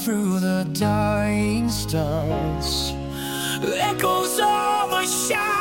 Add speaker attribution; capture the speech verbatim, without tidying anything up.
Speaker 1: through the dying stars. Echoes of a shout.